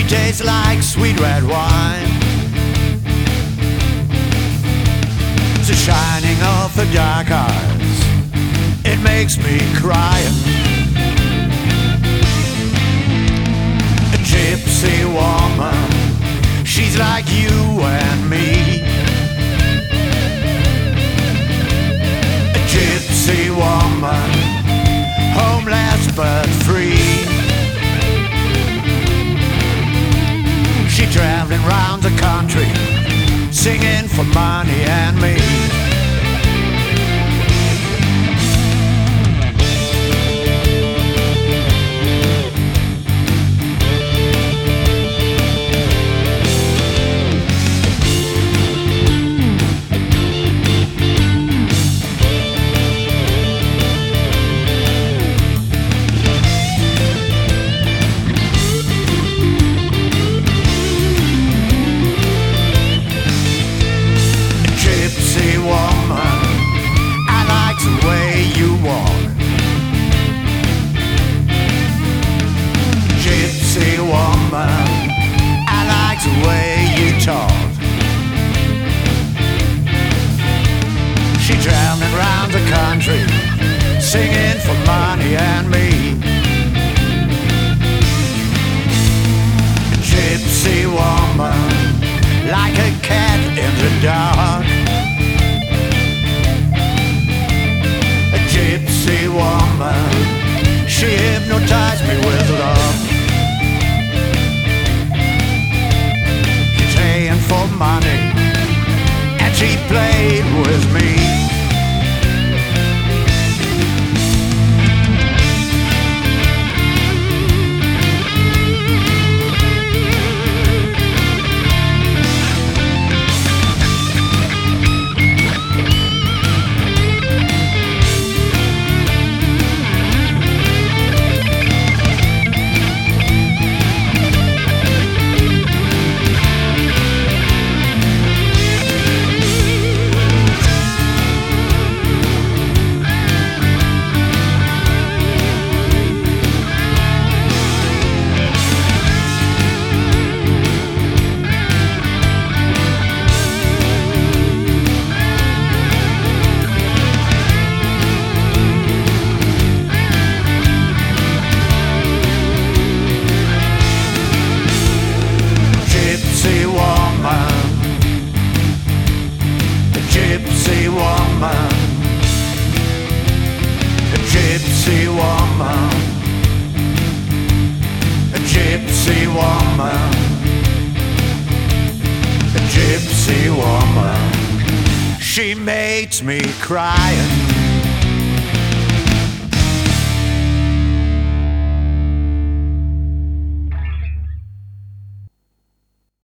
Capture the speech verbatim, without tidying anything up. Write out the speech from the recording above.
tastes like sweet red wine. The shining of her dark eyes, it makes me cry. A gypsy woman, she's like you and me. A gypsy woman, homeless but free. She traveling round the country, singing for money and me. She traveling round the country, singing for money and me. A gypsy woman, like a cat in the dark. A gypsy woman, she hypnotized me with love. She's paying for money, and she played with me. Gypsy woman, a gypsy woman, a gypsy woman, a gypsy woman. She makes me cry.